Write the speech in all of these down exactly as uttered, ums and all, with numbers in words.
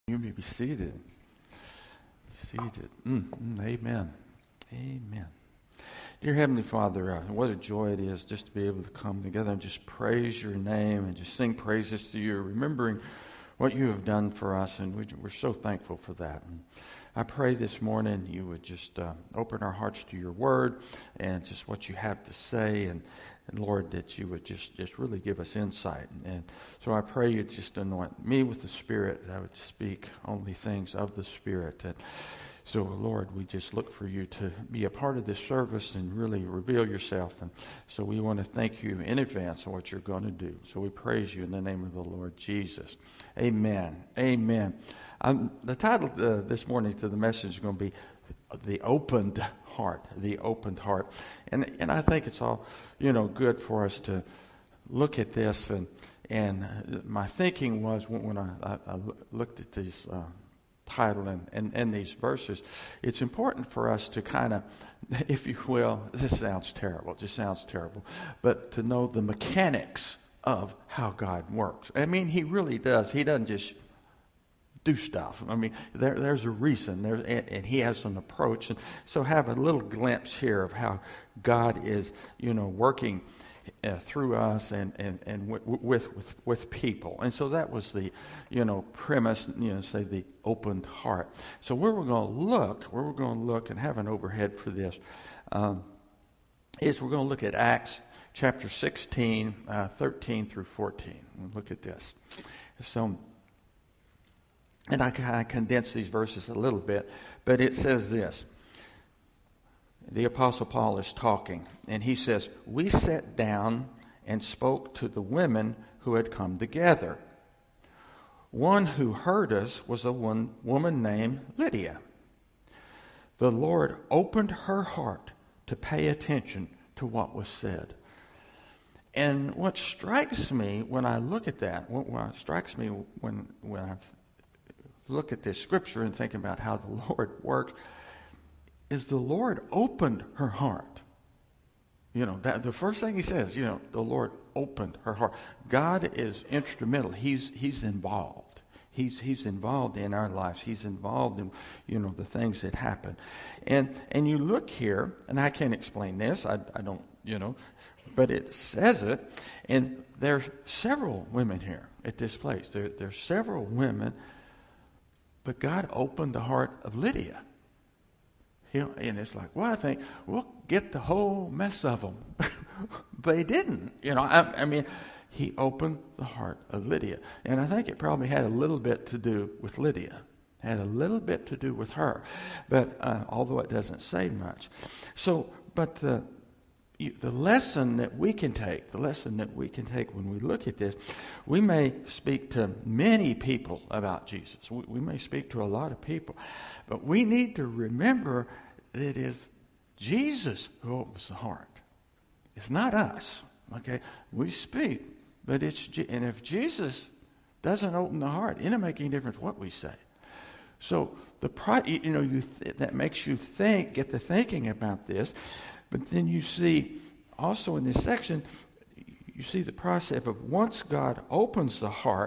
You may be seated. Seated. Mm, mm, amen. Amen. Dear Heavenly Father, uh, what a joy it is just to be able to come together and just praise your name and just sing praises to you, remembering what you have done for us, and we, we're so thankful for that. And I pray this morning you would just uh, open our hearts to your word and just what you have to say, and, and Lord, that you would just, just really give us insight. And, and so I pray you just anoint me with the Spirit, that I would speak only things of the Spirit. And so, Lord, we just look for you to be a part of this service and really reveal yourself. And so we want to thank you in advance on what you're going to do. So we praise you in the name of the Lord Jesus. Amen. Amen. Um, the title uh, this morning to the message is going to be The Opened Heart. The Opened Heart. And and I think it's all, you know, good for us to look at this. And, and my thinking was when, when I, I, I looked at these uh title and, and, and these verses, it's important for us to kind of, if you will, this sounds terrible, it just sounds terrible, but to know the mechanics of how God works. I mean, he really does. He doesn't just do stuff. I mean, there, there's a reason, there, and, and he has an approach. And so have a little glimpse here of how God is, you know, working Uh, through us and and and w- with with with people. And so that was the, you know, premise, you know, say the opened heart. So where we're going to look, where we're going to look and have an overhead for this, um, is we're going to look at Acts chapter sixteen, uh, thirteen through fourteen. We'll look at this. So, and I kind of condense these verses a little bit, but it says this. The Apostle Paul is talking, and he says, "We sat down and spoke to the women who had come together. One who heard us was a one woman named Lydia. The Lord opened her heart to pay attention to what was said." And what strikes me when I look at that, what, what strikes me when when I look at this scripture and think about how the Lord works, is the Lord opened her heart. You know, that the first thing he says, you know, the Lord opened her heart. God is instrumental. He's he's involved. He's he's involved in our lives. He's involved in, you know, the things that happen. And and you look here, and I can't explain this. I I don't, you know, but it says it. And there's several women here at this place. There there's several women, but God opened the heart of Lydia. And it's like, well, I think we'll get the whole mess of them. But he didn't. You know, I, I mean, he opened the heart of Lydia. And I think it probably had a little bit to do with Lydia. Had a little bit to do with her. But uh, although it doesn't say much. So, but the, the lesson that we can take, the lesson that we can take when we look at this, we may speak to many people about Jesus. We, we may speak to a lot of people. But we need to remember that it is Jesus who opens the heart. It's not us. Okay, we speak, but it's and if Jesus doesn't open the heart, it doesn't make any difference what we say. So the you know you th- that makes you think, get to thinking about this. But then you see also in this section, you see the process of once God opens the heart,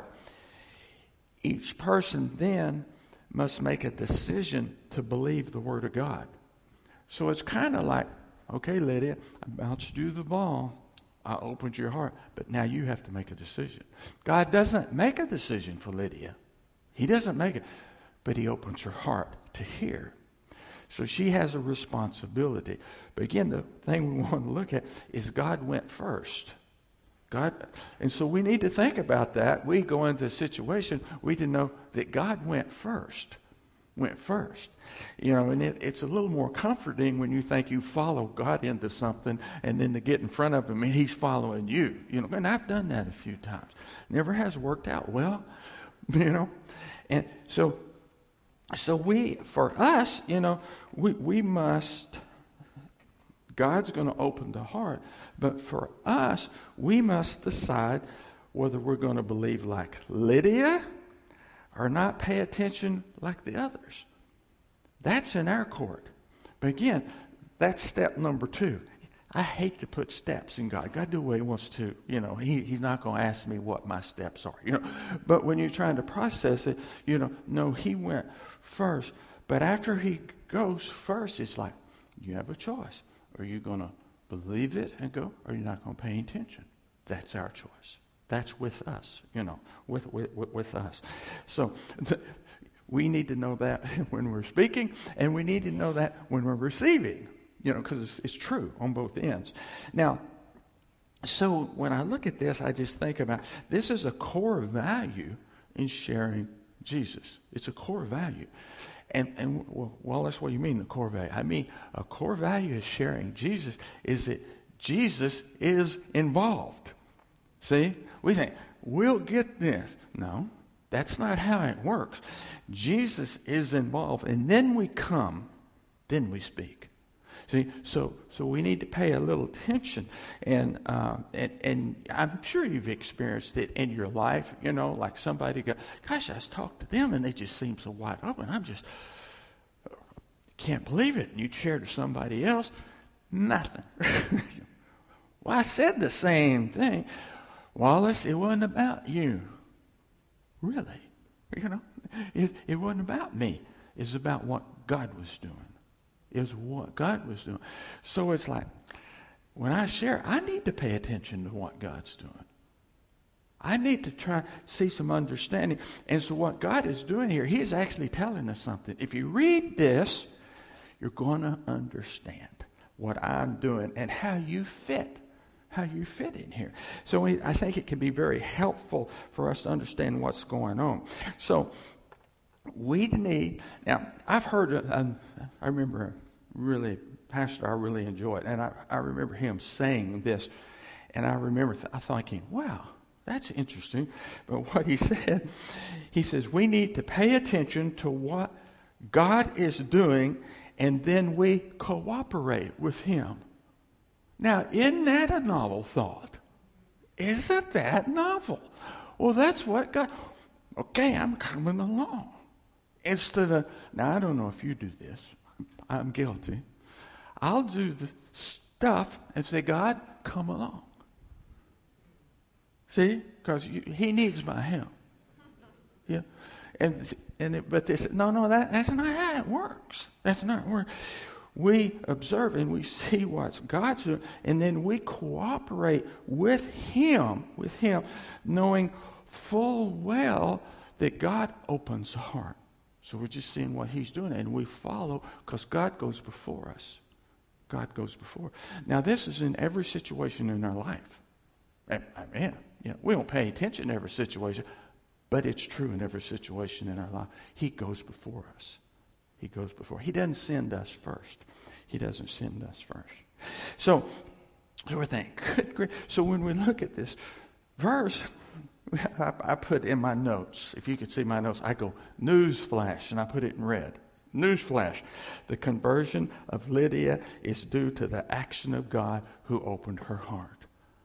each person then must make a decision to believe the Word of God. So it's kind of like, okay, Lydia, I bounced you the ball. I opened your heart. But now you have to make a decision. God doesn't make a decision for Lydia. He doesn't make it. But he opens her heart to hear. So she has a responsibility. But again, the thing we want to look at is God went first. God, and so we need to think about that. We go into a situation, we need to know that God went first. Went first. You know, and it, it's a little more comforting when you think you follow God into something and then to get in front of him and he's following you. You know, and I've done that a few times. Never has worked out well, you know. And so so we, for us, you know, we, we must, God's going to open the heart. But for us, we must decide whether we're going to believe like Lydia or not pay attention like the others. That's in our court. But again, that's step number two. I hate to put steps in God. God do what he wants to. You know, he, he's not going to ask me what my steps are. You know, but when you're trying to process it, you know, no, he went first. But after he goes first, it's like, you have a choice. Are you going to believe it and go, or are you not going to pay attention? That's our choice. That's with us, you know, with with, with us. So the, we need to know that when we're speaking, and we need to know that when we're receiving, you know, because it's, it's true on both ends. Now, so when I look at this, I just think about, this is a core value in sharing Jesus. It's a core value. And, and well, well, that's what you mean, the core value. I mean, a core value of sharing Jesus is that Jesus is involved. See? We think, we'll get this. No, that's not how it works. Jesus is involved, and then we come, then we speak. See, so so we need to pay a little attention, and uh, and and I'm sure you've experienced it in your life. You know, like somebody go, "Gosh, I just talked to them, and they just seem so wide open. I'm just can't believe it." And you share to somebody else, nothing. Well, I said the same thing, Wallace. It wasn't about you, really. You know, it, it wasn't about me. It's about what God was doing. Is what God was doing. So it's like, when I share, I need to pay attention to what God's doing. I need to try to see some understanding. And so what God is doing here, he is actually telling us something. If you read this, you're going to understand what I'm doing and how you fit, how you fit in here. So we, I think it can be very helpful for us to understand what's going on. So we need, now, I've heard, uh, I remember really, pastor I really enjoyed, and I, I remember him saying this, and I remember th- I thinking, wow, that's interesting. But what he said, he says, we need to pay attention to what God is doing, and then we cooperate with him. Now, isn't that a novel thought? Isn't that novel? Well, that's what God, okay, I'm coming along. Instead of, now I don't know if you do this, I'm guilty. I'll do the stuff and say, God, come along. See, because he needs my help. Yeah, and and it, but they said, no, no, that that's not how it works. That's not how it works. We observe and we see what's God's doing, and then we cooperate with him, with him, knowing full well that God opens the heart. So we're just seeing what he's doing, and we follow because God goes before us. God goes before. Now, this is in every situation in our life. I mean, you know, we don't pay attention to every situation, but it's true in every situation in our life. He goes before us. He goes before. He doesn't send us first. He doesn't send us first. So, so we're thinking, good grief. So when we look at this verse, I, I put in my notes, if you could see my notes, I go, news flash, and I put it in red. News flash. The conversion of Lydia is due to the action of God who opened her heart.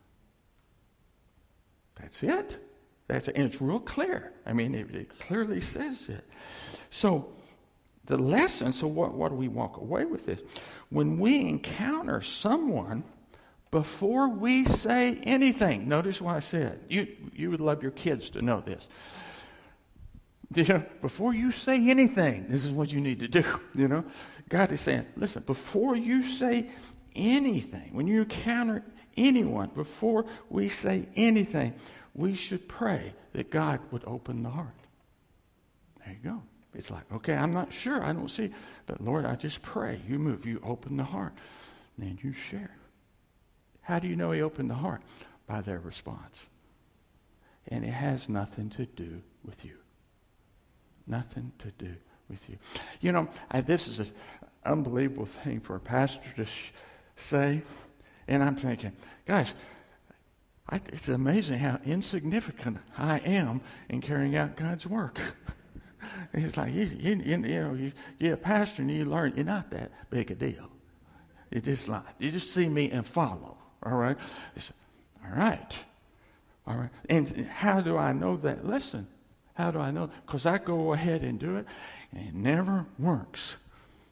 That's it. That's it. And it's real clear. I mean, it, it clearly says it. So the lesson, so what, what do we walk away with this? When we encounter someone, before we say anything, notice what I said. You you would love your kids to know this. You know, before you say anything, this is what you need to do. You know, God is saying, listen, before you say anything, when you encounter anyone, before we say anything, we should pray that God would open the heart. There you go. It's like, okay, I'm not sure. I don't see. But Lord, I just pray. You move. You open the heart. And then you share. How do you know he opened the heart? By their response. And it has nothing to do with you. Nothing to do with you. You know, I, this is an unbelievable thing for a pastor to sh- say. And I'm thinking, gosh, I, it's amazing how insignificant I am in carrying out God's work. It's like, you, you, you know, you, you're a pastor and you learn you're not that big a deal. It's just like, you just see me and follow. All right? It's, all right. All right. And how do I know that? Listen, how do I know? Because I go ahead and do it, and it never works.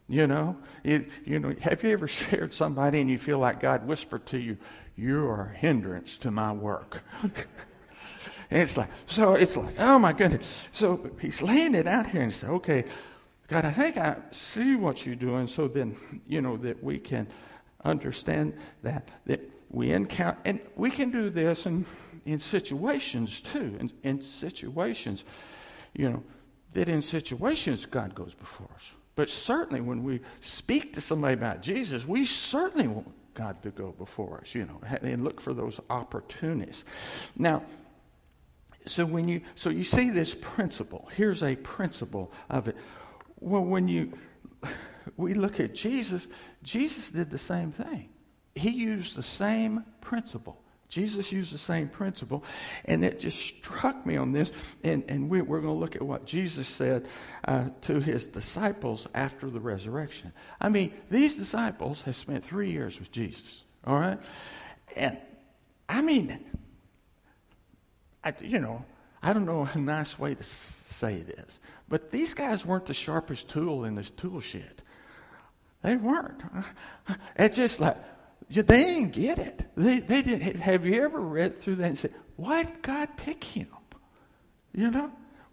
You know, it, you know. Have you ever shared somebody and you feel like God whispered to you, "You are a hindrance to my work"? And it's like, so it's like, oh my goodness. So he's laying it out here and said, "Okay, God, I think I see what you're doing." So then, you know, that we can understand that that we encounter, and we can do this in in situations too. In, in situations, you know, that in situations God goes before us. But certainly when we speak to somebody about Jesus, we certainly want God to go before us, you know, and look for those opportunities. Now, so when you so you see this principle, here's a principle of it. Well, when you we look at Jesus, Jesus did the same thing. He used the same principle. Jesus used the same principle, and it just struck me on this, and, and we, we're going to look at what Jesus said uh, to his disciples after the resurrection. I mean, these disciples have spent three years with Jesus, all right? And, I mean, I, you know, I don't know a nice way to say this, but these guys weren't the sharpest tool in this tool shed. They weren't. It's just like, Yeah, they didn't get it. They they didn't. Have you ever read through that and said, "Why did God pick him?" You know.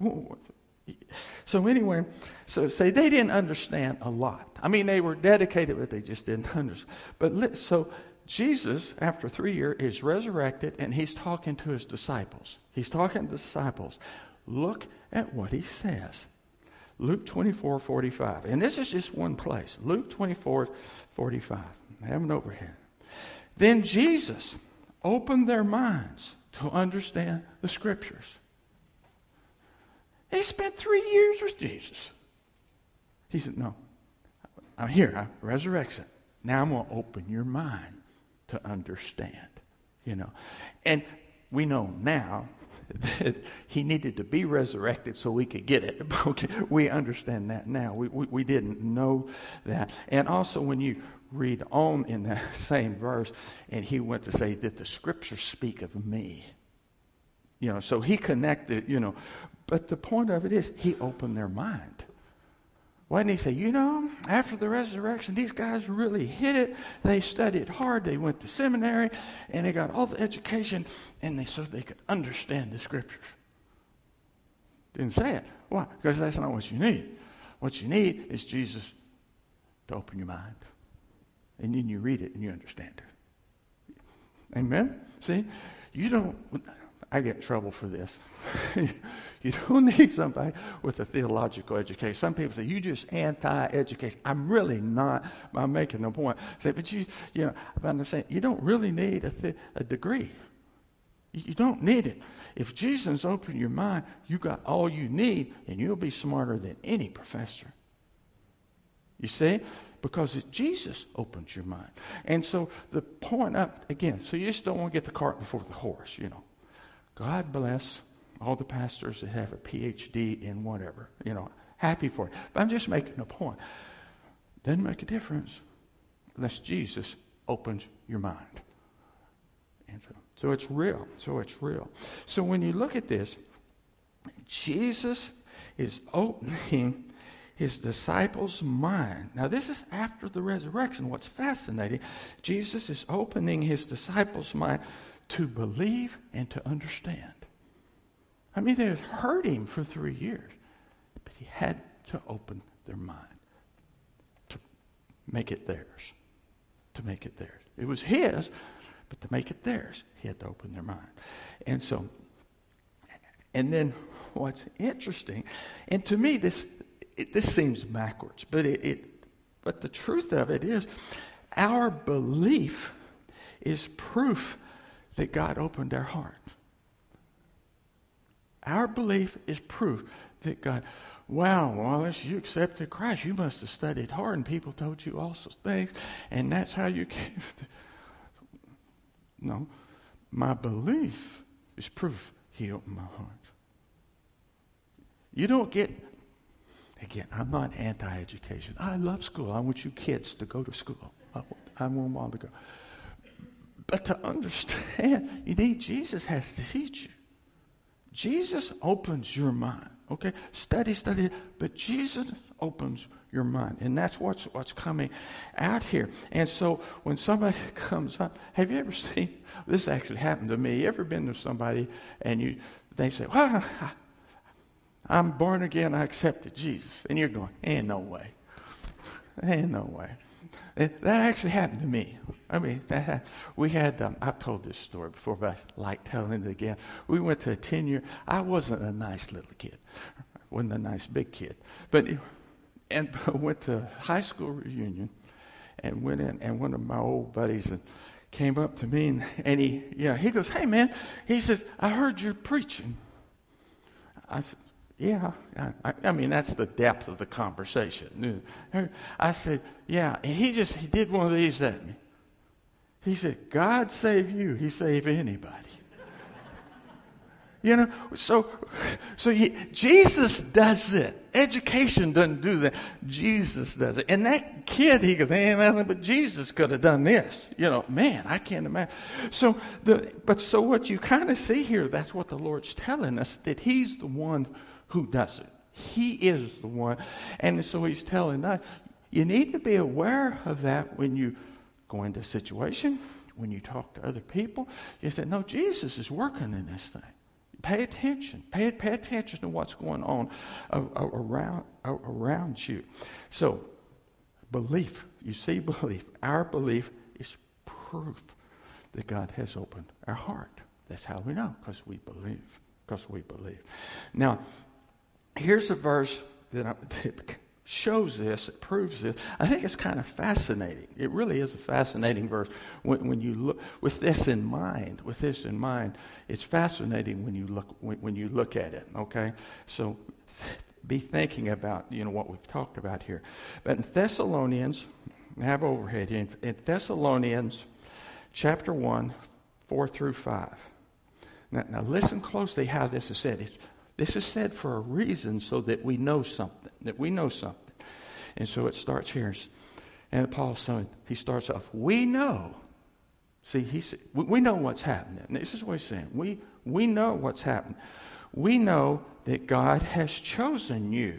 So anyway, so say they didn't understand a lot. I mean, they were dedicated, but they just didn't understand. But so Jesus, after three years, is resurrected, and he's talking to his disciples. He's talking to the disciples. Look at what he says. Luke twenty-four forty-five, and this is just one place. Luke twenty-four forty-five. I have it over here. Then Jesus opened their minds to understand the Scriptures. He spent three years with Jesus. He said, "No, I'm here. I'm resurrection. Now I'm going to open your mind to understand." You know, and we know now that he needed to be resurrected so we could get it. Okay, we understand that now. We, we we didn't know that. And also when you read on in that same verse, and he went to say that the Scriptures speak of me. You know, so he connected, you know. But the point of it is, he opened their mind. Why didn't he say, you know, after the resurrection, these guys really hit it. They studied hard. They went to seminary, and they got all the education, and they so they could understand the Scriptures. Didn't say it. Why? Because that's not what you need. What you need is Jesus to open your mind. And then you read it and you understand it. Amen? See? You don't, I get in trouble for this. You don't need somebody with a theological education. Some people say, you just anti-education. I'm really not. I'm making no point. Say, but you, you know, but I'm saying, you don't really need a, th- a degree. You don't need it. If Jesus opens your mind, you got all you need, and you'll be smarter than any professor. You see? Because it, Jesus opens your mind. And so the point up, again, so you just don't want to get the cart before the horse, you know. God bless all the pastors that have a P H D in whatever, you know, happy for it. But I'm just making a point. Doesn't make a difference unless Jesus opens your mind. And so, so it's real. So it's real. So when you look at this, Jesus is opening his disciples' mind. Now, this is after the resurrection. What's fascinating, Jesus is opening his disciples' mind to believe and to understand. I mean, they had heard him for three years, but he had to open their mind to make it theirs. To make it theirs. It was his, but to make it theirs, he had to open their mind. And so, and then what's interesting, and to me, this It, this seems backwards, but it, it, but the truth of it is, our belief is proof that God opened our heart. Our belief is proof that God, wow, Wallace, you accepted Christ. You must have studied hard, and people told you all sorts of things, and that's how you came. No, my belief is proof he opened my heart. You don't get. Again, I'm not anti-education. I love school. I want you kids to go to school. I want, I want them all to go. But to understand, you need Jesus has to teach you. Jesus opens your mind Okay? Study, study. But Jesus opens your mind. And that's what's what's coming out here. And so when somebody comes up, have you ever seen, this actually happened to me. You ever been to somebody and you they say, well, I'm born again, I accepted Jesus. And you're going, ain't no way. Ain't no way. It, that actually happened to me. I mean, that, we had, um, I've told this story before, but I like telling it again. We went to a ten-year, I wasn't a nice little kid. I wasn't a nice big kid. But, and went to a high school reunion and went in, and one of my old buddies and came up to me, and, and he, you know, he goes, hey, man, he says, I heard you're preaching. I said, yeah, I, I mean, that's the depth of the conversation. I said, yeah, and he just, he did one of these at me. He said, God save you, he save anybody. You know, so, so he, Jesus does it. Education doesn't do that. Jesus does it. And that kid, he goes, ain't nothing but Jesus could have done this. You know, man, I can't imagine. So, the, but so what you kind of see here, that's what the Lord's telling us, that he's the one who does it. He is the one. And so he's telling us, you need to be aware of that when you go into a situation, when you talk to other people. You say, no, Jesus is working in this thing. Pay attention. Pay, pay attention to what's going on uh, uh, around, uh, around you. So, belief. You see belief. Our belief is proof that God has opened our heart. That's how we know, because we believe. Because we believe. Now, here's a verse that, I, that shows this, it proves this. I think it's kind of fascinating. It really is a fascinating verse when, when you look with this in mind. With this in mind, it's fascinating when you look when, when you look at it. Okay, so be thinking about you know what we've talked about here. But in Thessalonians, I have overhead here. In Thessalonians, chapter one, four through five. Now, now listen closely how this is said. It's, This is said for a reason, so that we know something, that we know something. And so it starts here. And Paul's saying, he starts off, we know. See, he said, we, we know what's happening. And this is what he's saying. We, we know what's happening. We know that God has chosen you.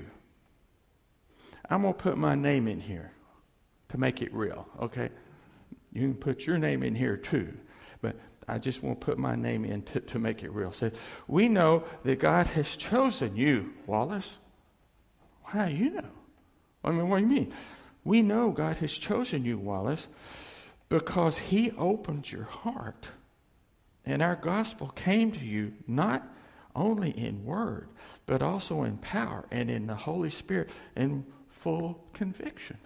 I'm going to put my name in here to make it real, okay? You can put your name in here too. But I just want to put my name in to, to make it real. Say, we know that God has chosen you, Wallace. How do you know? I mean, what do you mean? We know God has chosen you, Wallace, because he opened your heart. And our gospel came to you not only in word, but also in power and in the Holy Spirit in full conviction.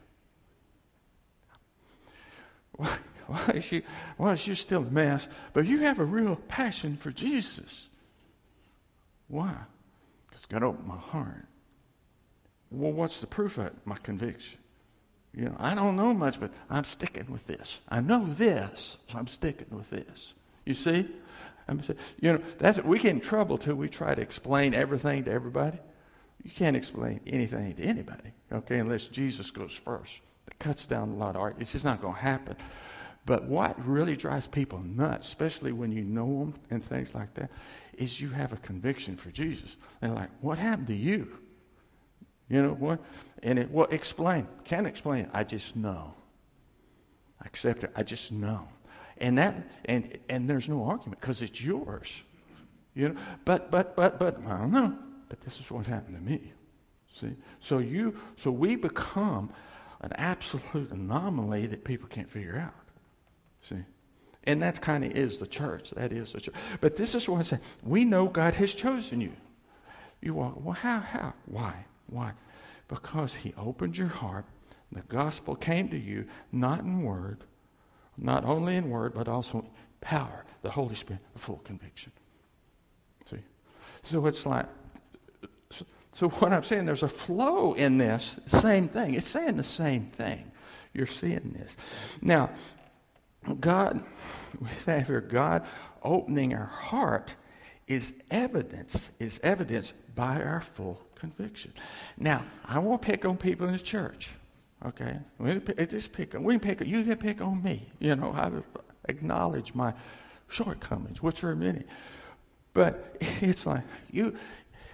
Why? Why is you, why is you still a mess? But you have a real passion for Jesus. Why? Because God opened my heart. Well, what's the proof of it? My conviction. You know, I don't know much, but I'm sticking with this. I know this, so I'm sticking with this. You see? I'm saying, you know, that's we get in trouble too. We try to explain everything to everybody. You can't explain anything to anybody, okay, unless Jesus goes first. That cuts down a lot of art. It's just not going to happen. But what really drives people nuts, especially when you know them and things like that, is you have a conviction for Jesus. They're like, what happened to you? You know what? And it, well, explain. Can't explain. I just know. I accept it. I just know. And that, and and there's no argument because it's yours. You know. But but but but I don't know. But this is what happened to me. See. So you. So we become an absolute anomaly that people can't figure out. See? And that kind of is the church. That is the church. But this is what I say. We know God has chosen you. You walk, well, how, how? Why? Why? Because he opened your heart. The gospel came to you, not in word, not only in word, but also in power, the Holy Spirit, the full conviction. See? So it's like, so, so what I'm saying, there's a flow in this, same thing. It's saying the same thing. You're seeing this. Now, God, we have here, God opening our heart is evidence, is evidence by our full conviction. Now, I won't pick on people in the church, okay? We just pick on, we can pick on, you can pick on me. You know, I acknowledge my shortcomings, which are many. But it's like, you,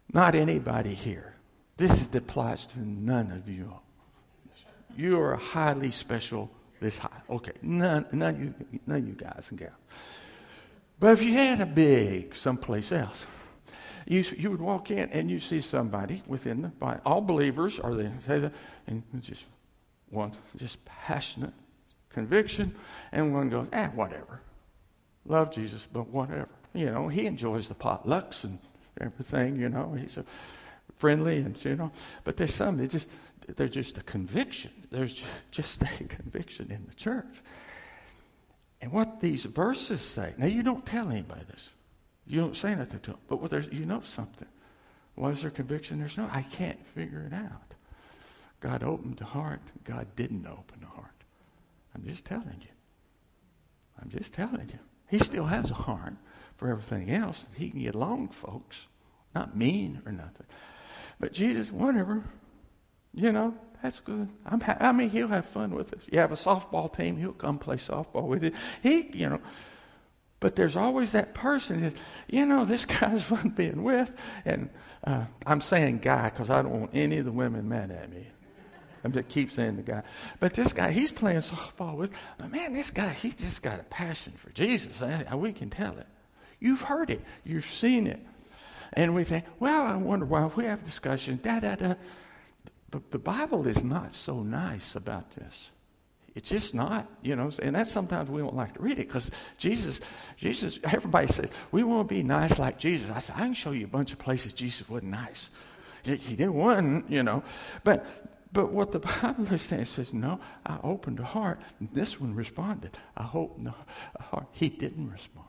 Not anybody here. This is, applies to none of you. You are highly special. This high. Okay, none, none, of you, none of you guys and gals. But if you had a big someplace else, you you would walk in and you see somebody within the body. All believers are they say that, and just one just passionate conviction, and one goes, ah, whatever. Love Jesus, but whatever. You know, he enjoys the potlucks and everything. You know, he's a friendly and you know. But there's some they just there's just a conviction. There's just a conviction in the church. And what these verses say, now you don't tell anybody this. You don't say nothing to them. But what there's, you know something. What is their conviction? There's no, I can't figure it out. God opened the heart. God didn't open the heart. I'm just telling you. I'm just telling you. He still has a heart for everything else. He can get along, folks. Not mean or nothing. But Jesus, whatever. You know, that's good. I'm ha- I mean, he'll have fun with us. You have a softball team, he'll come play softball with you. He, you know, but there's always that person that, you know, this guy's fun being with. And uh, I'm saying guy because I don't want any of the women mad at me. I just keep saying the guy. But this guy, he's playing softball with, but man, this guy, he's just got a passion for Jesus. I, we can tell it. You've heard it. You've seen it. And we think, well, I wonder why we have discussion, da, da, da. But the Bible is not so nice about this. It's just not, you know, and that's sometimes we don't like to read it because Jesus, Jesus, everybody says, we want to be nice like Jesus. I said, I can show you a bunch of places Jesus wasn't nice. He, he didn't want, you know. But but what the Bible is saying, it says, no, I opened the heart. And this one responded. I opened the heart. He didn't respond.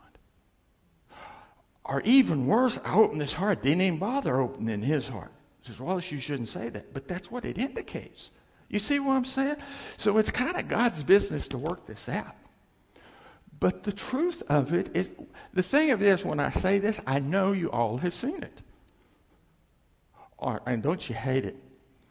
Or even worse, I opened his heart. Didn't even bother opening his heart. Says, well, you shouldn't say that. But that's what it indicates. You see what I'm saying? So it's kind of God's business to work this out. But the truth of it is, the thing of it is, when I say this, I know you all have seen it. Or, and don't you hate it?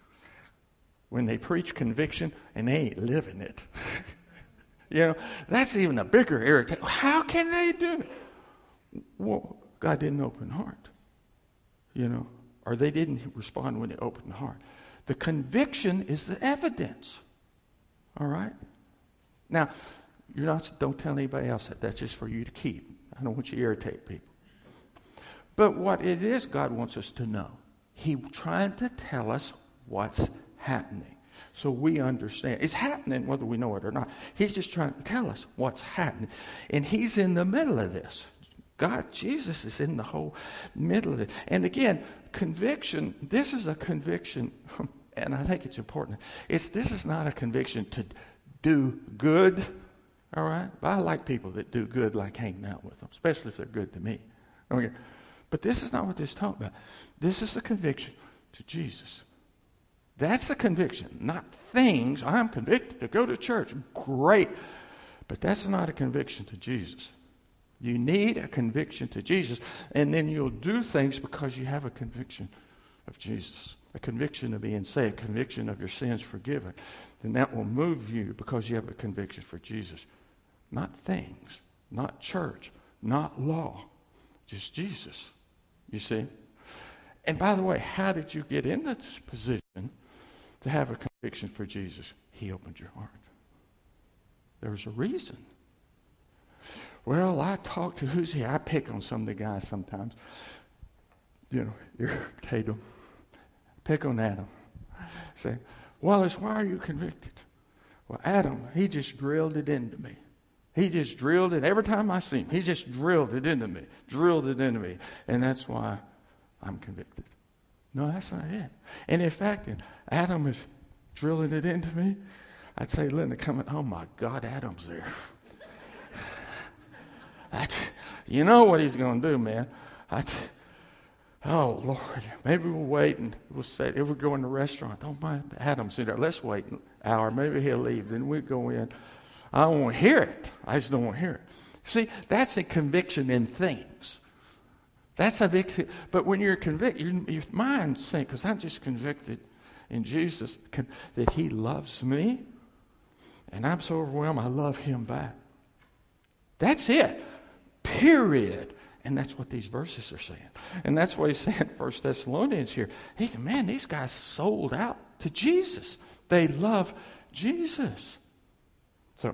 When they preach conviction and they ain't living it. You know, that's even a bigger irritation. How can they do it? Well, God didn't open the heart. You know. Or they didn't respond when they opened the heart. The conviction is the evidence. All right? Now, you're not, don't tell anybody else that. That's just for you to keep. I don't want you to irritate people. But what it is, God wants us to know. He's trying to tell us what's happening. So we understand. It's happening whether we know it or not. He's just trying to tell us what's happening. And he's in the middle of this. God, Jesus is in the whole middle of it. And again, conviction, this is a conviction, and I think it's important. It's this is not a conviction to do good, all right? But I like people that do good, like hanging out with them, especially if they're good to me. Okay? But this is not what this is talking about. This is a conviction to Jesus. That's the conviction, not things. I'm convicted to go to church. Great. But that's not a conviction to Jesus. You need a conviction to Jesus, and then you'll do things because you have a conviction of Jesus, a conviction of being saved, a conviction of your sins forgiven. And that will move you because you have a conviction for Jesus. Not things, not church, not law, just Jesus, you see. And by the way, how did you get in this position to have a conviction for Jesus? He opened your heart. There's a reason. Well, I talk to who's here. I pick on some of the guys sometimes. You know, irritate them. Pick on Adam. Say, Wallace, why are you convicted? Well, Adam, he just drilled it into me. He just drilled it. Every time I see him, he just drilled it into me. Drilled it into me. And that's why I'm convicted. No, that's not it. And in fact, Adam is drilling it into me. I'd say, Linda, coming, oh my God, Adam's there. I, you know what he's going to do, man. I, oh, Lord, maybe we'll wait and we'll say, if we go in the restaurant, don't mind Adam's in there. Let's wait an hour. Maybe he'll leave. Then we go in. I don't want to hear it. I just don't want to hear it. See, that's a conviction in things. That's a big, but when you're convicted, your, your mind sinks, because I'm just convicted in Jesus con, that he loves me, and I'm so overwhelmed, I love him back. That's it. Period. And that's what these verses are saying. And that's what he's saying in First Thessalonians here. He said, man, these guys sold out to Jesus. They love Jesus. So,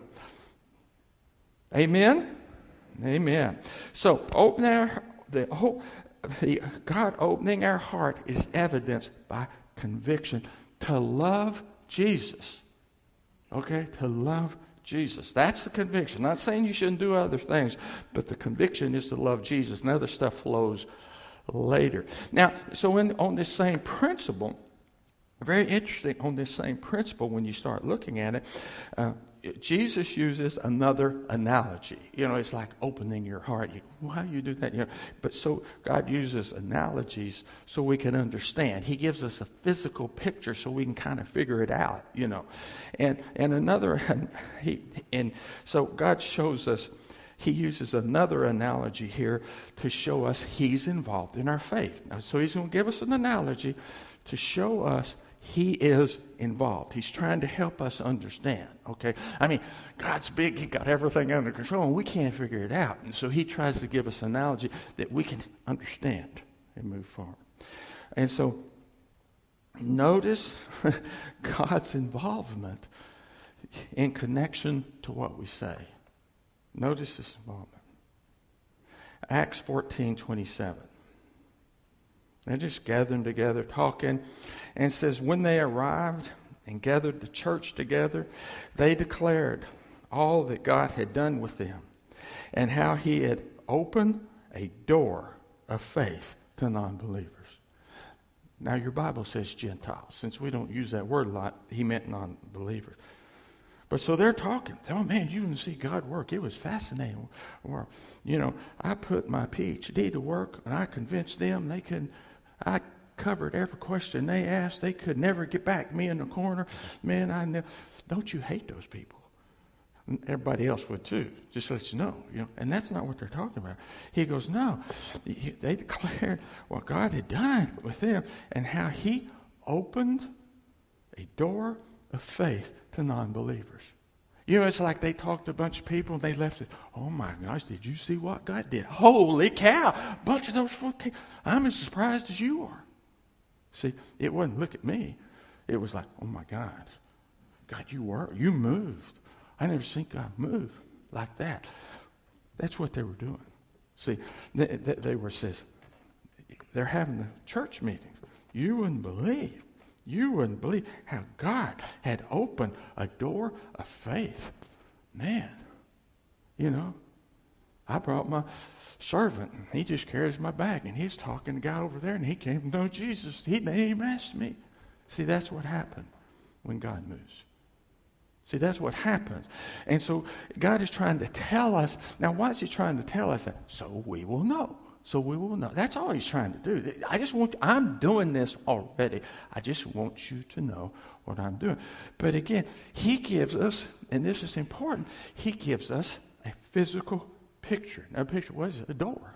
amen? Amen. So, open our, the, the God opening our heart is evidenced by conviction to love Jesus. Okay? To love Jesus. That's the conviction. Not saying you shouldn't do other things, but the conviction is to love Jesus. And other stuff flows later. Now, so in, on this same principle, very interesting, on this same principle, when you start looking at it, uh, Jesus uses another analogy. You know, it's like opening your heart. You, well, how do you do that? You know, but so God uses analogies so we can understand. He gives us a physical picture so we can kind of figure it out. You know, and and another he and so God shows us. He uses another analogy here to show us He's involved in our faith. Now, so He's going to give us an analogy to show us He is involved. He's trying to help us understand, okay? I mean, God's big. He got everything under control, and we can't figure it out. And so He tries to give us an analogy that we can understand and move forward. And so notice God's involvement in connection to what we say. Notice this involvement. Acts fourteen twenty-seven. They're just gathering together, talking. And it says, when they arrived and gathered the church together, they declared all that God had done with them and how He had opened a door of faith to non-believers. Now, your Bible says Gentiles. Since we don't use that word a lot, He meant non-believers. But so they're talking. Oh, man, you didn't see God work. It was fascinating. Or, you know, I put my P H D to work, and I convinced them they couldn't. I covered every question they asked. They could never get back me in the corner. Man, I know. Don't you hate those people? And everybody else would too. Just to let you know, you know. And that's not what they're talking about. He goes, no. They declared what God had done with them and how He opened a door of faith to non-believers. You know, it's like they talked to a bunch of people and they left it. Oh my gosh, did you see what God did? Holy cow! A bunch of those folk came. I'm as surprised as you are. See, it wasn't look at me. It was like, oh my God. God, you were, you moved. I never seen God move like that. That's what they were doing. See, they, they were says, they're having a church meeting. You wouldn't believe. You wouldn't believe how God had opened a door of faith. Man, you know, I brought my servant. And he just carries my bag, and he's talking to the guy over there, and he came to know Jesus. He didn't even ask me. See, that's what happened when God moves. See, that's what happens. And so God is trying to tell us. Now, why is He trying to tell us that? So we will know. So we will know. That's all He's trying to do. I just want, I'm doing this already. I just want you to know what I'm doing. But again, He gives us, and this is important, He gives us a physical picture. Now, a picture, what is it? A door.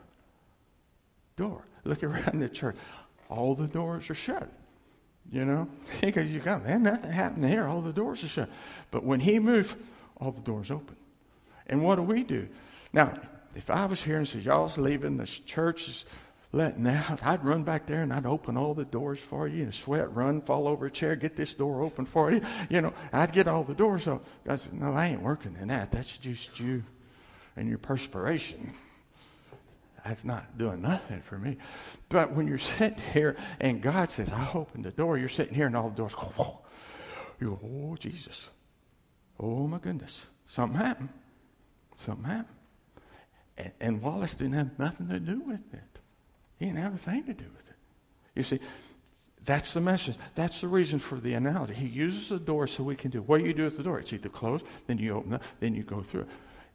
Door. Look around the church. All the doors are shut. You know? Because you go, man, nothing happened here. All the doors are shut. But when He moves, all the doors open. And what do we do? Now, if I was here and said, y'all's leaving, the church is letting out, I'd run back there and I'd open all the doors for you and sweat, run, fall over a chair, get this door open for you. You know, I'd get all the doors open. God said, no, I ain't working in that. That's just you and your perspiration. That's not doing nothing for me. But when you're sitting here and God says, I opened the door, you're sitting here and all the doors go, whoa. You go, oh, Jesus. Oh, my goodness. Something happened. Something happened. And, and Wallace didn't have nothing to do with it. He didn't have a thing to do with it. You see, that's the message. That's the reason for the analogy. He uses the door so we can do. What do you do with the door? It's either closed, then you open it, then you go through it.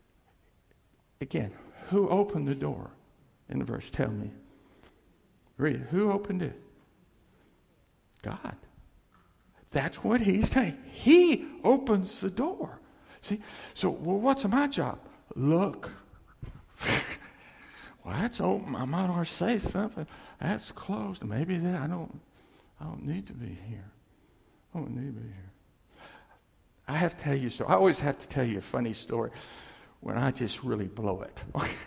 Again, who opened the door in the verse? Tell me. Read it. Who opened it? God. That's what He's saying. He opens the door. See? So, well, what's my job? Look. Well, that's open. I might ought to say something. That's closed. Maybe that I don't. I don't need to be here. I don't need to be here. I have to tell you so. I always have to tell you a funny story. when I just really blow it.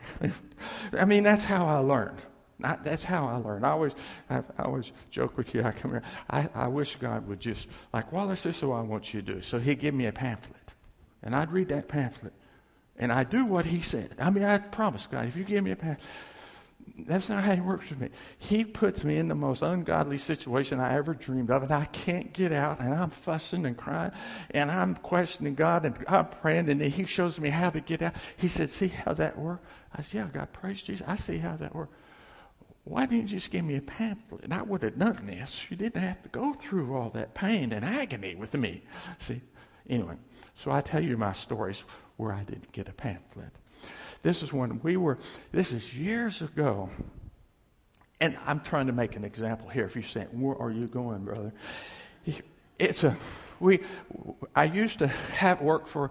I mean, that's how I learned. I, that's how I learned. I always, I, I always joke with you. I come here. I, I wish God would just, like, Wallace, this is what I want you to do. So he'd give me a pamphlet, and I'd read that pamphlet, and I'd do what he said. I mean, I promise God, if you give me a pamphlet, that's not how he works with me. He puts me in the most ungodly situation I ever dreamed of, and I can't get out, and I'm fussing and crying, and I'm questioning God, and I'm praying, and then he shows me how to get out. He said, see how that works? I said, yeah, God, praise Jesus. I see how that works. Why didn't you just give me a pamphlet? And I would have done this. You didn't have to go through all that pain and agony with me. See? Anyway, so I tell you my stories where I didn't get a pamphlet. This is when we were, this is years ago. And I'm trying to make an example here. If you're saying, where are you going, brother? It's a, we, I used to have work for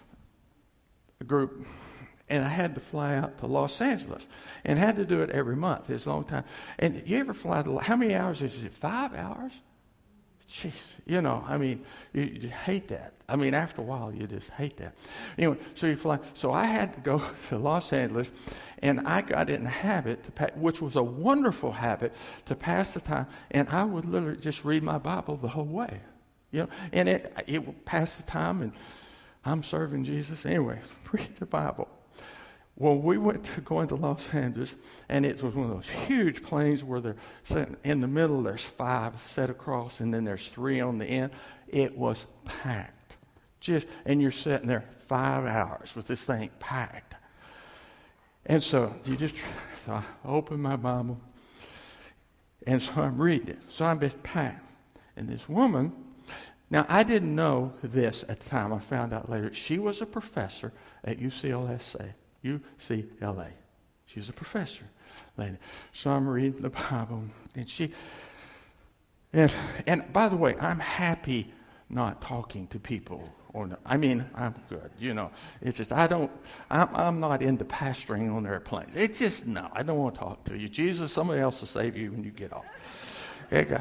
a group, and I had to fly out to Los Angeles, and had to do it every month. It's a long time. And you ever fly to, how many hours is it? Five hours? Jeez, you know, I mean, you, you hate that. I mean, after a while, you just hate that. Anyway, so you fly. So I had to go to Los Angeles, and I got in the habit, to pa- which was a wonderful habit, to pass the time. And I would literally just read my Bible the whole way, you know. And it it would pass the time, and I'm serving Jesus anyway. Read the Bible. Well, we went to going to Los Angeles, and it was one of those huge planes where they're sitting in the middle. There's five set across, and then there's three on the end. It was packed, just and you're sitting there five hours with this thing packed. And so you just, so I open my Bible, and so I'm reading it. So I'm just packed, and this woman. Now I didn't know this at the time. I found out later. She was a professor at U C L A. U C L A. She's a professor lady. So I'm reading the Bible, and she, and and by the way, I'm happy not talking to people. Or no, I mean, I'm good. You know, it's just I don't. I'm I'm not into pastoring on airplanes. It's just no. I don't want to talk to you. Jesus, somebody else will save you when you get off. Okay.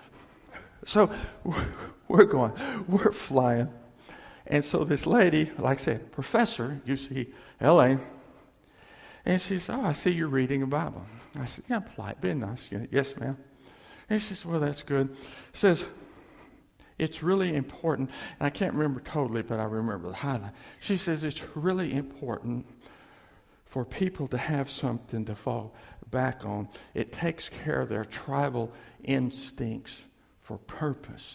So we're going. We're flying. And so this lady, like I said, professor, U C L A, and she says, oh, I see you're reading a Bible. I said, yeah, polite, be nice. Yes, ma'am. And she says, well, that's good. Says, it's really important, and I can't remember totally, but I remember the highlight. She says, it's really important for people to have something to fall back on. It takes care of their tribal instincts for purpose.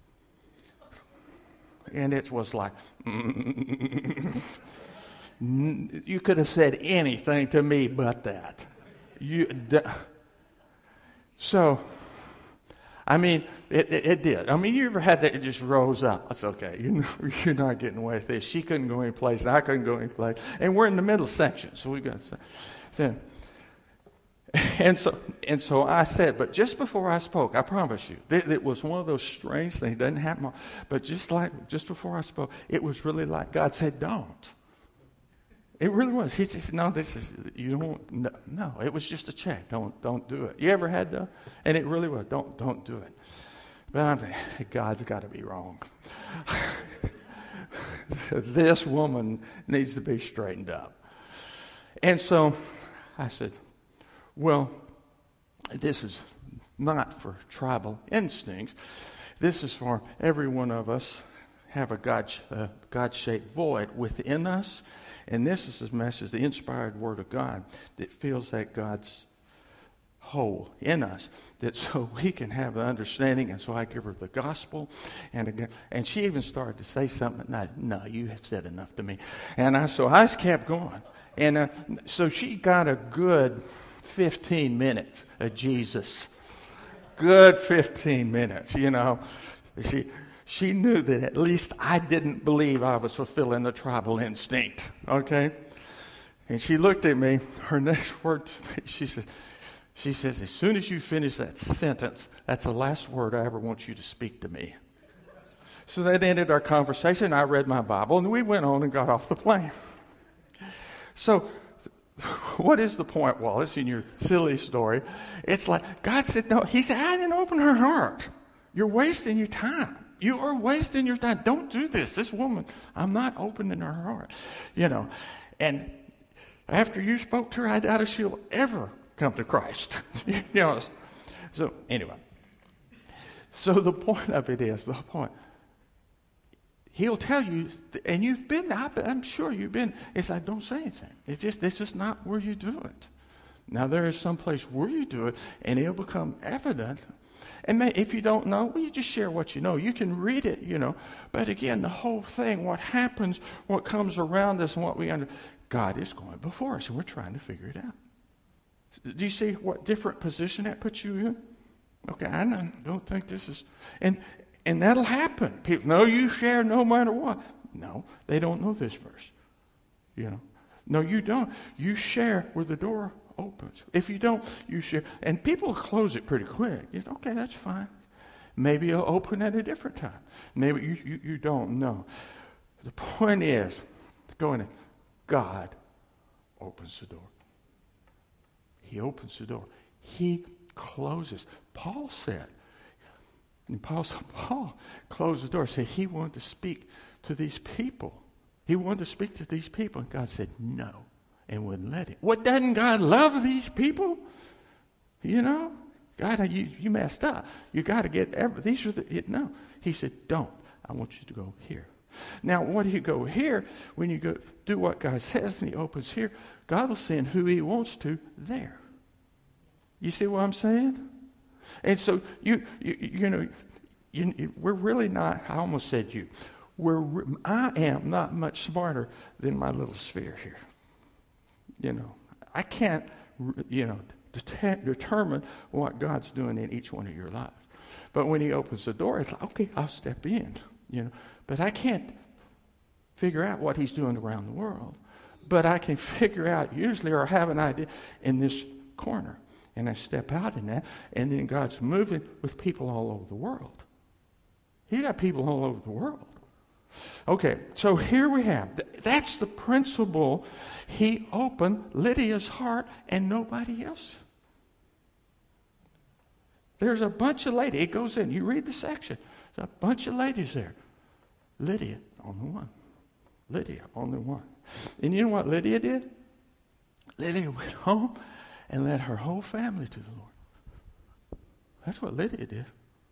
And it was like, mm, you could have said anything to me but that. You, d- so, I mean, it, it, it did. I mean, you ever had that? It just rose up. That's okay. You know, you're not getting away with this. She couldn't go any place. I couldn't go any place. And we're in the middle section, so we got. So, And so, and so I said, but just before I spoke, I promise you, it, it was one of those strange things. It doesn't happen, but just like just before I spoke, it was really like God said, "Don't." It really was. He said, "No, this is you don't." No, no, it was just a check. Don't, don't do it. You ever had that? And it really was. Don't, don't do it. But I'm thinking, God's got to be wrong. This woman needs to be straightened up. And so I said, well, this is not for tribal instincts. This is for every one of us have a God, uh, God-shaped void within us. And this is the message, the inspired word of God, that fills that God's hole in us, that so we can have an understanding. And so I give her the gospel. And again, and she even started to say something. No, no, you have said enough to me. And I, so I just kept going. And uh, so she got a good fifteen minutes of Jesus. Good fifteen minutes, you know. She she knew that at least I didn't believe I was fulfilling the tribal instinct, okay? And she looked at me. Her next word to me, she says, she says, as soon as you finish that sentence, that's the last word I ever want you to speak to me. So that ended our conversation. I read my Bible, and we went on and got off the plane. So what is the point, Wallace, in your silly story? It's like, God said, no. He said, I didn't open her heart. You're wasting your time. You are wasting your time. Don't do this. This woman, I'm not opening her heart. You know. And after you spoke to her, I doubt if she'll ever come to Christ. You know. So anyway. So the point of it is, the point, he'll tell you, and you've been, I'm sure you've been, it's like, don't say anything. It's just, this is not where you do it. Now, there is some place where you do it, and it'll become evident. And may, if you don't know, well, you just share what you know. You can read it, you know. But again, the whole thing, what happens, what comes around us, and what we under, God is going before us, and we're trying to figure it out. Do you see what different position that puts you in? Okay, I don't think this is, and and that'll happen. People, no, you share no matter what. No, they don't know this verse. You know, no, you don't. You share where the door opens. If you don't, you share, and people close it pretty quick. You know, okay, that's fine. Maybe you'll open at a different time. Maybe you you, you don't know. The point is, going in, God opens the door. He opens the door. He closes. Paul said, and Paul said, Paul closed the door, said he wanted to speak to these people. He wanted to speak to these people, and God said no, and wouldn't let it. What, doesn't God love these people? You know, God, you, you messed up. You got to get every, these are the, it, no. He said, don't. I want you to go here. Now, when you go here, when you go do what God says, and he opens here, God will send who he wants to there. You see what I'm saying? And so, you you, you know, you, you, we're really not, I almost said you, we're, I am not much smarter than my little sphere here. You know, I can't, you know, det- determine what God's doing in each one of your lives. But when he opens the door, it's like, okay, I'll step in, you know. But I can't figure out what he's doing around the world. But I can figure out usually or have an idea in this corner. And I step out in that, and then God's moving with people all over the world. He's got people all over the world. Okay, so here we have, that's the principle. He opened Lydia's heart and nobody else. There's a bunch of ladies. It goes in. You read the section. There's a bunch of ladies there. Lydia, only one. Lydia, only one. And you know what Lydia did? Lydia went home and led her whole family to the Lord. That's what Lydia did.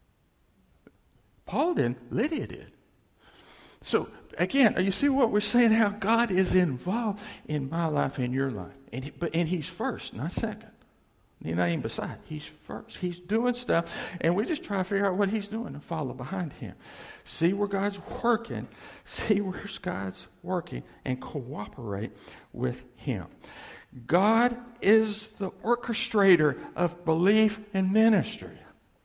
Paul didn't. Lydia did. So, again, you see what we're saying? How God is involved in my life and your life. And he, but, and he's first, not second. He's not even beside. He's first. He's doing stuff. And we just try to figure out what he's doing and follow behind him. See where God's working. See where God's working. And cooperate with him. God is the orchestrator of belief and ministry.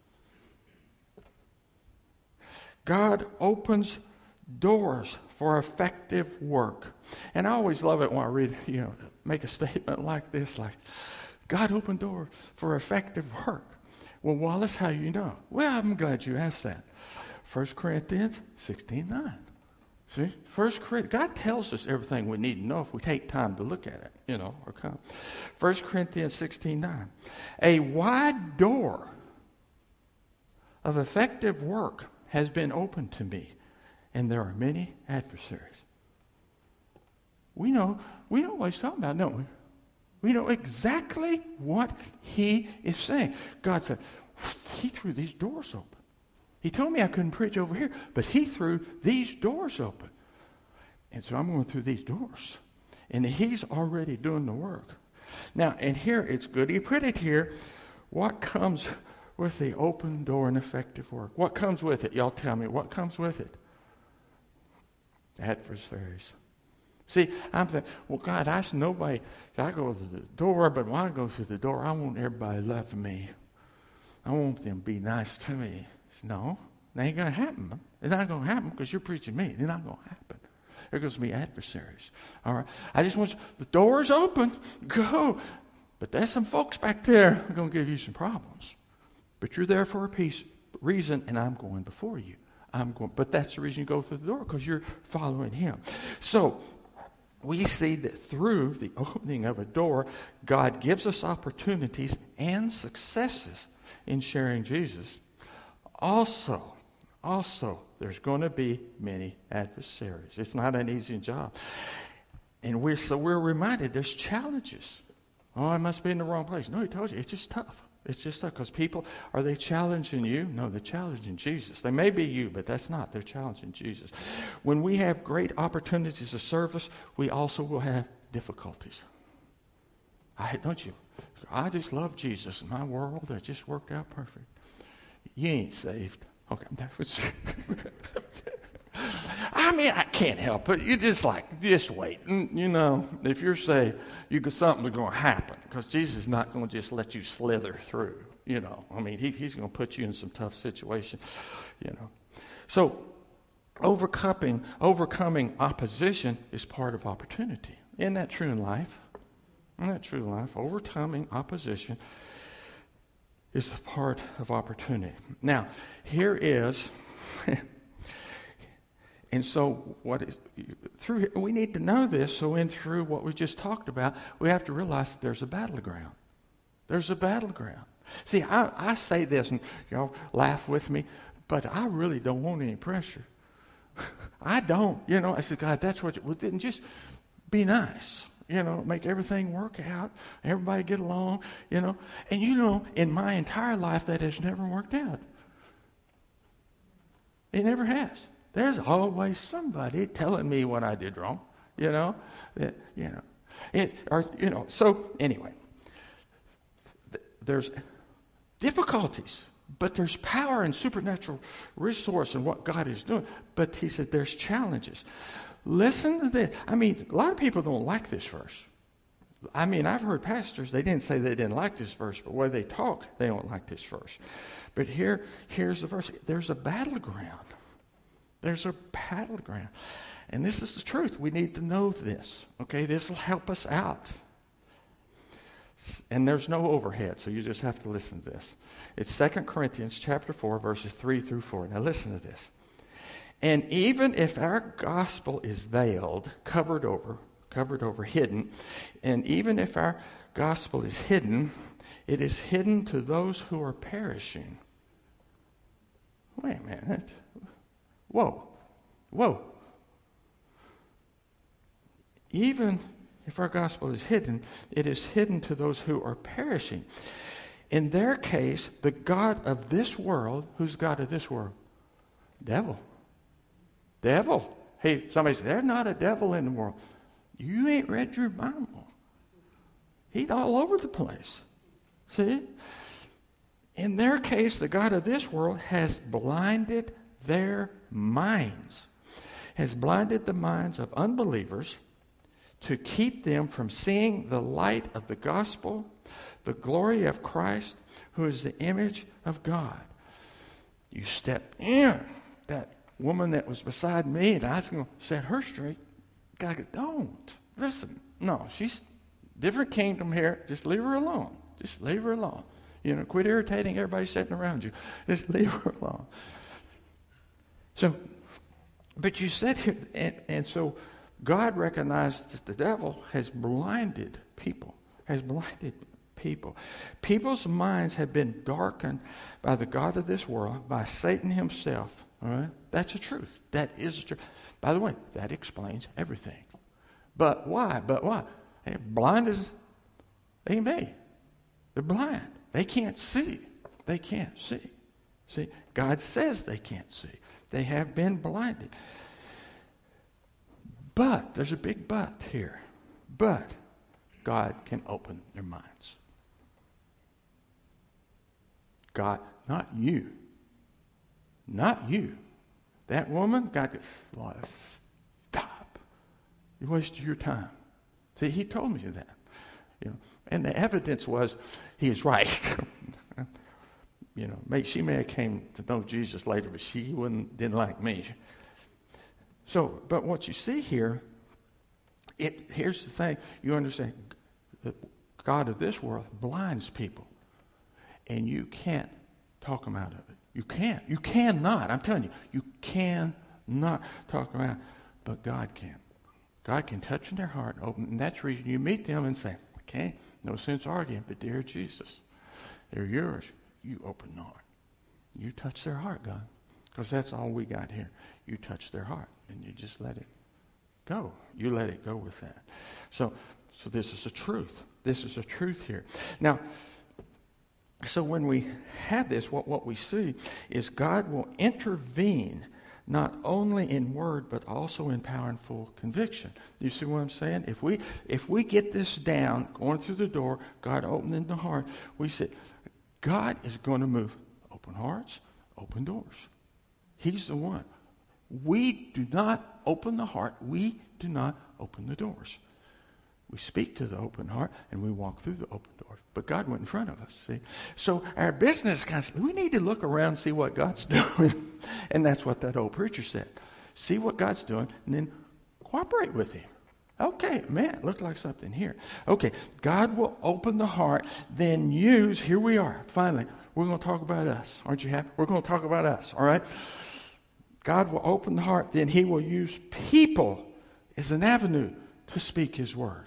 God opens doors for effective work. And I always love it when I read, you know, make a statement like this, like, God opened doors for effective work. Well, Wallace, how do you know? Well, I'm glad you asked that. First Corinthians sixteen nine. See? First Corinthians, God tells us everything we need to know if we take time to look at it, you know, or come. First Corinthians sixteen nine. A wide door of effective work has been opened to me, and there are many adversaries. We know, we know what he's talking about, don't we? We know exactly what he is saying. God said, he threw these doors open. He told me I couldn't preach over here, but he threw these doors open. And so I'm going through these doors. And he's already doing the work. Now, and here it's good. He put it here. What comes with the open door and effective work? What comes with it? Y'all tell me. What comes with it? Adversaries. See, I'm thinking, well, God, I see nobody. I go to the door, but when I go through the door, I want everybody to love me. I want them to be nice to me. No, that ain't going to happen. It's not going to happen because you're preaching me. It's not going to happen. There goes to be adversaries. All right. I just want you, the door's open. Go. But there's some folks back there who are going to give you some problems. But you're there for a piece, reason, and I'm going before you. I'm going. But that's the reason you go through the door, because you're following him. So we see that through the opening of a door, God gives us opportunities and successes in sharing Jesus. Also, also, there's going to be many adversaries. It's not an easy job. And we're, so we're reminded there's challenges. Oh, I must be in the wrong place. No, he told you, it's just tough. It's just tough because people, are they challenging you? No, they're challenging Jesus. They may be you, but that's not. They're challenging Jesus. When we have great opportunities of service, we also will have difficulties. I don't you? I just love Jesus. My world has just worked out perfect. You ain't saved. Okay, that was. I mean, I can't help it. You just like, just wait. You know, if you're saved, you could, something's going to happen because Jesus is not going to just let you slither through. You know, I mean, he, he's going to put you in some tough situations. You know, so overcoming overcoming opposition is part of opportunity. Isn't that true in life? Isn't that true in life? Overcoming opposition is a part of opportunity. Now, here is. And so what is through we need to know this, so in through what we just talked about, we have to realize that there's a battleground. There's a battleground. See, I, I say this, and y'all laugh with me, but I really don't want any pressure. I don't. You know, I said, God, that's what you, well, then just be nice. You know, make everything work out. Everybody get along, you know. And you know, in my entire life, that has never worked out. It never has. There's always somebody telling me what I did wrong, you know, that, you know, it, or, you know, so anyway, th- there's difficulties, but there's power and supernatural resource in what God is doing. But he says there's challenges. Listen to this. I mean, a lot of people don't like this verse. I mean, I've heard pastors, they didn't say they didn't like this verse, but where they talk, they don't like this verse. But here, here's the verse. There's a battleground. There's a battleground. And this is the truth. We need to know this. Okay, this will help us out. And there's no overhead, so you just have to listen to this. It's Second Corinthians chapter four, verses three through four. Now listen to this. And even if our gospel is veiled, covered over, covered over, hidden, and even if our gospel is hidden, it is hidden to those who are perishing. Wait a minute. Whoa. Whoa. Even if our gospel is hidden, it is hidden to those who are perishing. In their case, the God of this world, who's the God of this world? Devil. Devil. Hey, somebody said, there's not a devil in the world. You ain't read your Bible. He's all over the place. See? In their case, the God of this world has blinded their minds, has blinded the minds of unbelievers to keep them from seeing the light of the gospel, the glory of Christ, who is the image of God. You step in. That woman that was beside me, and I was going to set her straight. God goes, don't. Listen. No, she's different kingdom here. Just leave her alone. Just leave her alone. You know, quit irritating everybody sitting around you. Just leave her alone. So, but you said here, and, and so God recognized that the devil has blinded people, has blinded people. People's minds have been darkened by the God of this world, by Satan himself. All right? That's the truth. That is the truth. By the way, that explains everything. But why? But why? They're blind as they can be. They're blind. They can't see. They can't see. See, God says they can't see. They have been blinded. But, there's a big but here. But, God can open their minds. God, not you. Not you. That woman, God goes, stop. You wasted your time. See, he told me that. You know, and the evidence was he is right. You know, may, she may have came to know Jesus later, but she wouldn't didn't like me. So, but what you see here, it here's the thing. You understand, the God of this world blinds people, and you can't talk them out of it. You can't. You cannot. I'm telling you, you cannot talk them out. But God can. God can touch in their heart, open, and that's the reason you meet them and say, okay, no sense arguing, but dear Jesus, they're yours. You open the heart. You touch their heart, God. Because that's all we got here. You touch their heart, and you just let it go. You let it go with that. So, so this is a truth. This is a truth here. Now, so when we have this, what, what we see is God will intervene not only in word, but also in power and full conviction. You see what I'm saying? If we if we get this down, going through the door, God opening the heart, we say, God is going to move. Open hearts, open doors. He's the one. We do not open the heart. We do not open the doors. We speak to the open heart, and we walk through the open doors. But God went in front of us, see? So our business constantly, we need to look around and see what God's doing. And that's what that old preacher said. See what God's doing, and then cooperate with him. Okay, man, it looked like something here. Okay, God will open the heart, then use, here we are, finally. We're going to talk about us. Aren't you happy? We're going to talk about us, all right? God will open the heart, then he will use people as an avenue to speak his word.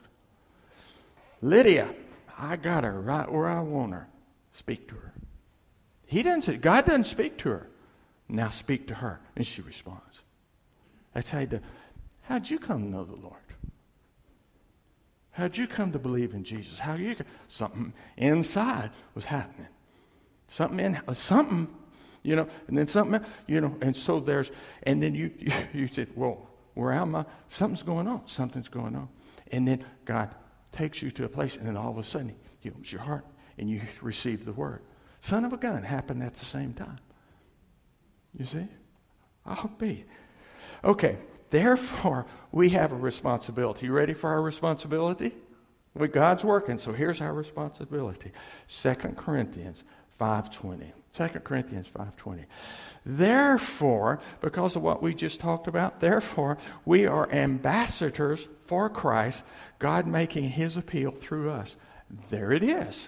Lydia, I got her right where I want her. Speak to her. He doesn't say, God doesn't speak to her. Now speak to her. And she responds. That's how you do. How'd you come to know the Lord? How'd you come to believe in Jesus? How you something inside was happening. Something in something, you know, and then something, you know, and so there's, and then you you, you said, well, where am I? Something's going on. Something's going on. And then God takes you to a place, and then all of a sudden, he opens your heart, and you receive the word. Son of a gun happened at the same time. You see? I'll be. Okay, therefore, we have a responsibility. You ready for our responsibility? Well, God's working, so here's our responsibility. Second Corinthians five twenty. Second Corinthians five twenty. Therefore, because of what we just talked about, therefore, we are ambassadors for Christ, God making his appeal through us. There it is.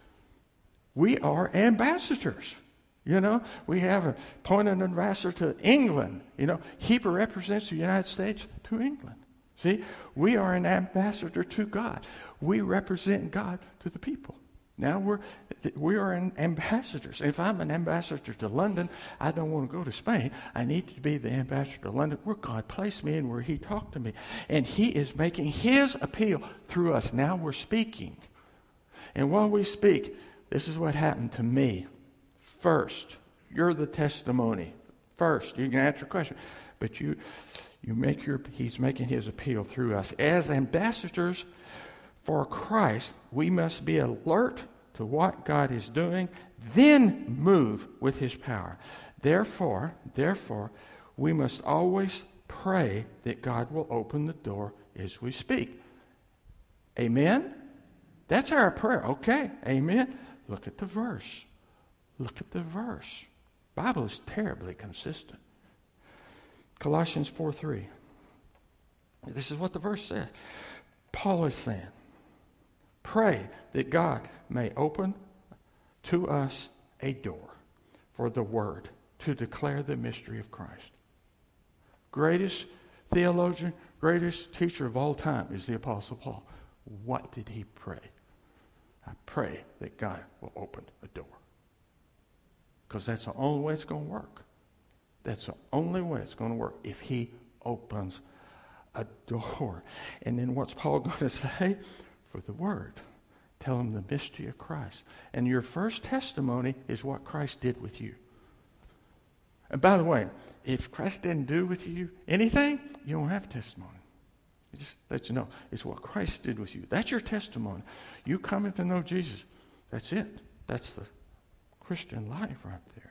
We are ambassadors. You know, we have appointed an ambassador to England. You know, he represents the United States to England. See, we are an ambassador to God. We represent God to the people. Now we're we are an ambassadors. If I'm an ambassador to London, I don't want to go to Spain. I need to be the ambassador to London where God placed me and where he talked to me. And he is making his appeal through us. Now we're speaking. And while we speak, this is what happened to me. First, you're the testimony. First, you can answer a question. But you you make your he's making his appeal through us. As ambassadors for Christ, we must be alert to what God is doing, then move with his power. Therefore, therefore, we must always pray that God will open the door as we speak. Amen? That's our prayer. Okay, amen. Look at the verse. Look at the verse. The Bible is terribly consistent. Colossians four three. This is what the verse says. Paul is saying, pray that God may open to us a door for the word to declare the mystery of Christ. Greatest theologian, greatest teacher of all time is the Apostle Paul. What did he pray? I pray that God will open a door. Because that's the only way it's going to work. That's the only way it's going to work if he opens a door. And then what's Paul going to say? For the word. Tell him the mystery of Christ. And your first testimony is what Christ did with you. And by the way, if Christ didn't do with you anything, you don't have testimony. It just let you know. It's what Christ did with you. That's your testimony. You coming to know Jesus. That's it. That's the Christian life right there.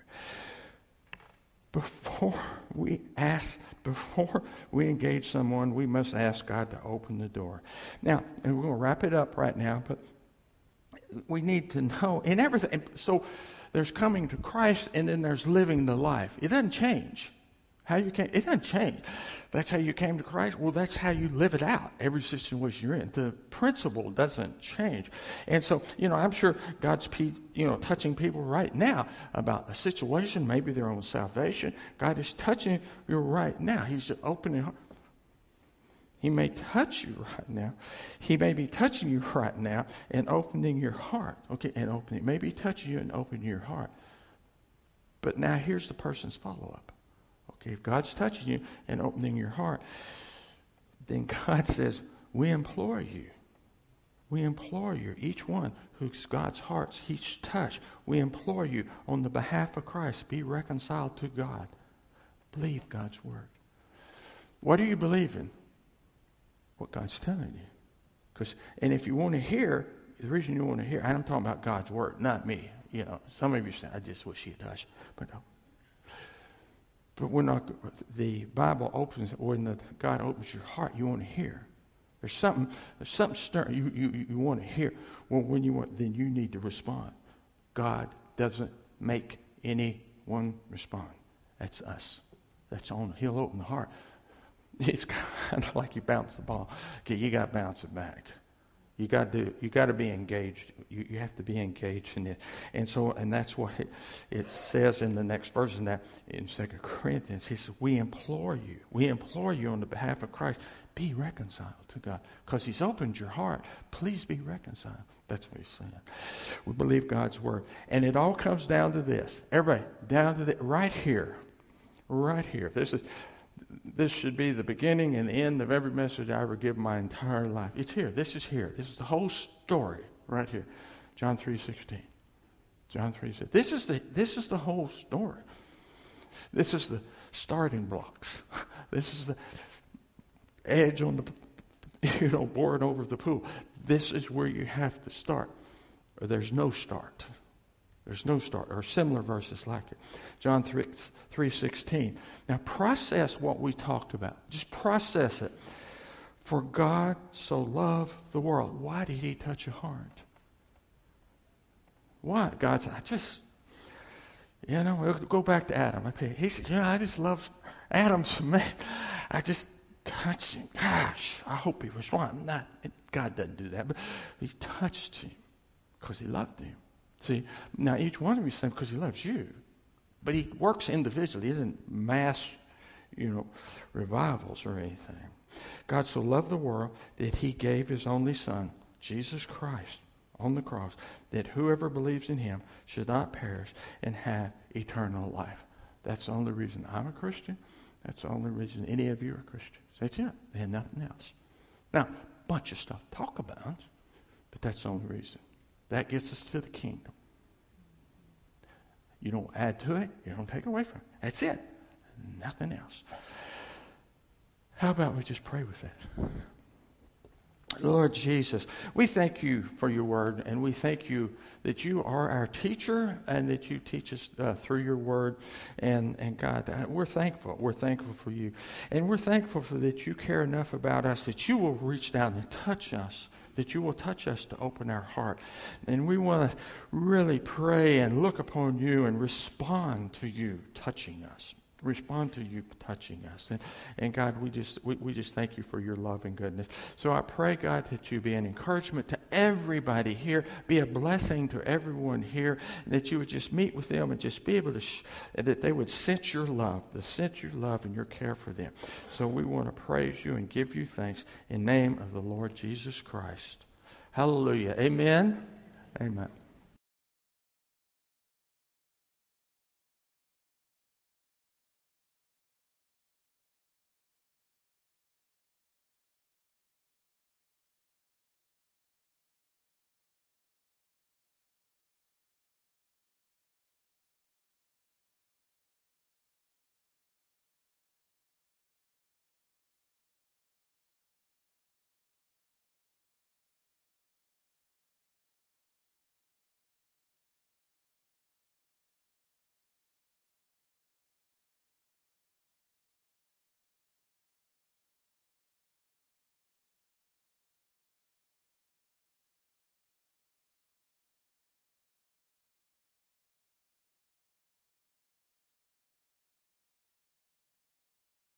Before we ask, before we engage someone, we must ask God to open the door. Now, and we're going to wrap it up right now, but we need to know in everything. So there's coming to Christ, and then there's living the life. It doesn't change. How you came, it doesn't change. That's how you came to Christ. Well, that's how you live it out. Every situation you're in, the principle doesn't change. And so, you know, I'm sure God's, you know, touching people right now about a situation. Maybe their own salvation. God is touching you right now. He's opening. He may touch you right now. He may be touching you right now and opening your heart. Okay, and opening. Maybe touching you and opening your heart. But now here's the person's follow-up. Okay, if God's touching you and opening your heart, then God says, we implore you. We implore you, each one who's God's hearts, each touch, we implore you on the behalf of Christ, be reconciled to God. Believe God's word. What are you believing? What God's telling you. Because, and if you want to hear, the reason you want to hear, and I'm talking about God's word, not me. You know, some of you say, I just wish He had touched. But no. But we're not, the Bible opens, when the, God opens your heart, you want to hear. There's something, there's something stirring you, you, you want to hear. Well, when you want, then you need to respond. God doesn't make anyone respond. That's us. That's on. He'll open the heart. It's kind of like you bounce the ball. Okay, you got to bounce it back. You got to you got to be engaged. You, you have to be engaged in it. And so, and that's what it, it says in the next verse in that in Second Corinthians. He says, "We implore you, we implore you on the behalf of Christ, be reconciled to God, because He's opened your heart. Please be reconciled." That's what He's saying. We believe God's word, and it all comes down to this. Everybody, down to the right here, right here. This is. This should be the beginning and the end of every message I ever give my entire life. It's here. This is here. This is the whole story right here. John three sixteen. John three sixteen. This is the this is the whole story. This is the starting blocks. This is the edge on the, you know, board over the pool. This is where you have to start, or there's no start. There's no start, or similar verses like it. John three sixteen. Now process what we talked about. Just process it. For God so loved the world. Why did He touch your heart? Why? God said, I just, you know, we'll go back to Adam. He said, you know, I just love Adam so man. I just touched him. Gosh, I hope he was one. Not, God doesn't do that, but He touched him because He loved him. See, now each one of you is saying because He loves you. But He works individually. He isn't mass, you know, revivals or anything. God so loved the world that He gave His only Son, Jesus Christ, on the cross, that whoever believes in Him should not perish and have eternal life. That's the only reason I'm a Christian. That's the only reason any of you are Christians. That's it. And nothing else. Now, a bunch of stuff to talk about, but that's the only reason. That gets us to the kingdom. You don't add to it. You don't take away from it. That's it. Nothing else. How about we just pray with that? Lord Jesus, we thank You for Your word, and we thank You that You are our teacher and that You teach us uh, through Your word. And, and God, we're thankful. We're thankful for You. And we're thankful for that You care enough about us that You will reach down and touch us, that You will touch us to open our heart. And we want to really pray and look upon You and respond to You touching us. Respond to You touching us. And, and God, we just we, we just thank You for Your love and goodness. So I pray, God, that You be an encouragement to everybody here, be a blessing to everyone here, and that You would just meet with them and just be able to, sh- that they would sense Your love, the sense Your love and Your care for them. So we want to praise You and give You thanks in the name of the Lord Jesus Christ. Hallelujah. Amen. Amen.